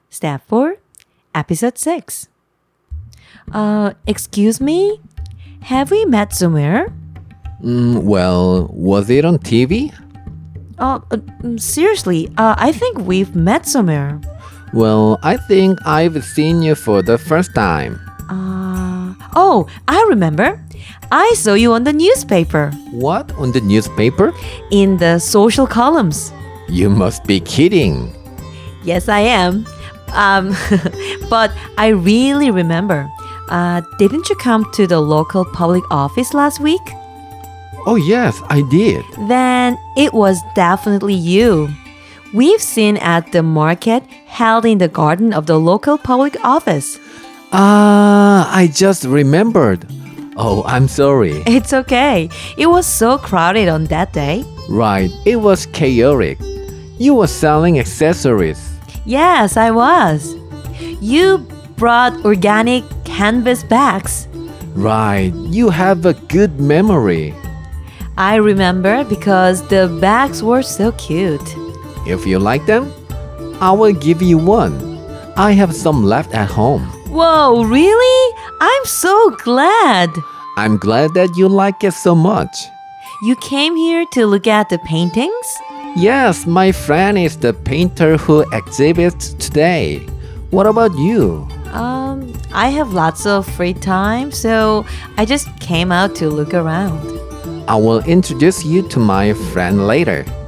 Step 4, Episode 6. Excuse me? Have we met somewhere? Well, was it on TV? Seriously, I think we've met somewhere. Well, I think I've seen you for the first time. I remember. I saw you on the newspaper, What? On the newspaper? in the social columns. You must be kidding. Yes, I am. But I really remember. Didn't you come to the local public office last week? Oh, yes, I did. Then it was definitely you. We've seen at the market held in the garden of the local public office. I just remembered. Oh, I'm sorry. It's okay. It was so crowded on that day. Right, it was chaotic. You were selling accessories. Yes, I was. You brought organic canvas bags. Right, you have a good memory. I remember because the bags were so cute. If you like them, I will give you one. I have some left at home. Whoa, really? I'm so glad. I'm glad that you like it so much. You came here to look at the paintings? Yes, my friend is the painter who exhibits today. What about you? I have lots of free time, so I just came out to look around. I will introduce you to my friend later.